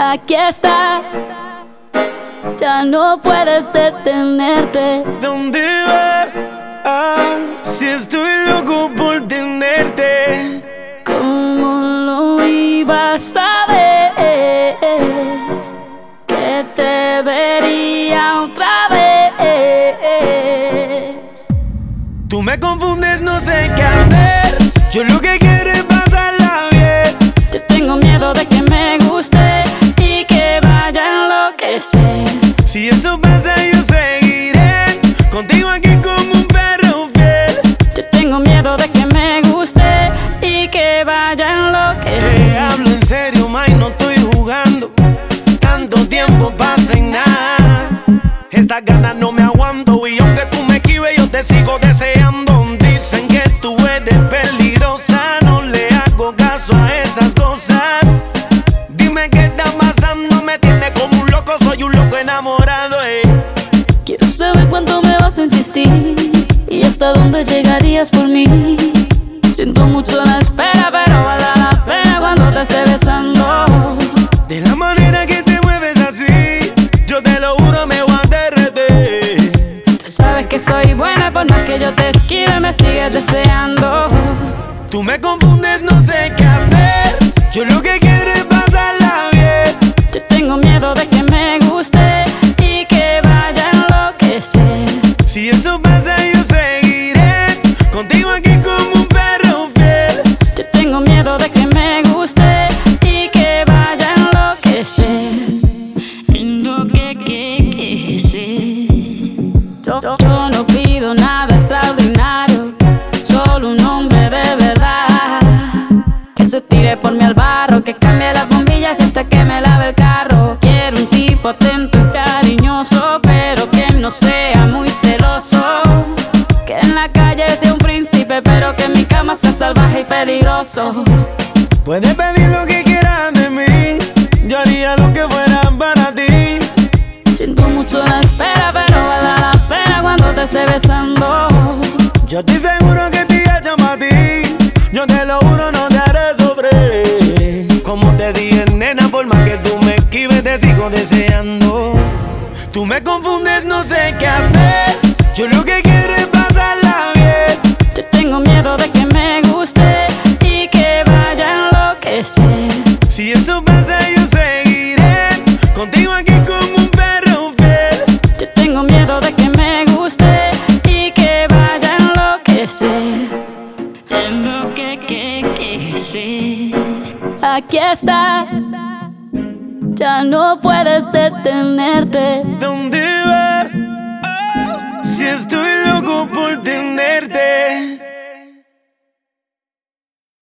Aquí estás, ya no puedes detenerte. ¿Dónde vas? Si estoy loco por tenerte. ¿Cómo lo ibas a ver? Que te vería otra vez. Tú me confundes, no sé qué hacer. Yo lo que quiero es pasarla bien. Yo tengo miedo de que me guste y que vaya a enloquecer. Si eso pasa yo seguiré contigo aquí como un perro fiel. Yo tengo miedo de que me guste y que vaya a enloquecer. Te hablo en serio, May, no estoy jugando. Tanto tiempo pasa en nada. Estas ganas no me aguanto y aunque tú me esquives yo te sigo deseando. Dicen que tú eres peligrosa, no le hago caso a esas cosas. Dime qué está pasando, me tiene como un loco, soy un loco enamorado. Quiero saber cuánto me vas a insistir y hasta dónde llegarías por mí. Siento mucho la espera, pero vale la pena cuando te esté besando. De la manera que te mueves así, yo te lo juro me voy a derretir. Tú sabes que soy buena, por más que yo te esquive me sigues deseando. Tú me confundes, no sé qué hacer. Yo lo que quiero es pasarla bien. Yo tengo miedo de que me guste y que vaya a enloquecer. Si eso pasa yo seguiré contigo aquí como un perro fiel. Yo tengo miedo de que me guste y que vaya a enloquecer. Yo no pido nada extraordinario, solo un hombre de verdad que se tire por mí al barro, que cambie las bombillas hasta que me lave el carro. Quiero un tipo atento y cariñoso, pero que no sea muy celoso. Que en la calle sea un príncipe, pero que en mi cama sea salvaje y peligroso. Puedes pedir lo que quieras de mí, yo haría lo que fuera para ti. Siento mucho la espera, pero vale la pena cuando te esté besando. Yo estoy seguro que te llama a ti. Yo te lo juro, no te haré sufrir. Como te dije, nena, por más que tú me esquives, te sigo deseando. Tú me confundes, no sé qué hacer. Yo lo que quiero es pasarla bien. Yo tengo miedo de que me guste y que vaya a enloquecer. Si eso pasa, yo seguiré contigo aquí como un perro fiel. Yo tengo miedo de que me guste y que vaya a enloquecer. Aquí estás, ya no puedes detenerte. ¿Dónde vas? Si estoy loco por tener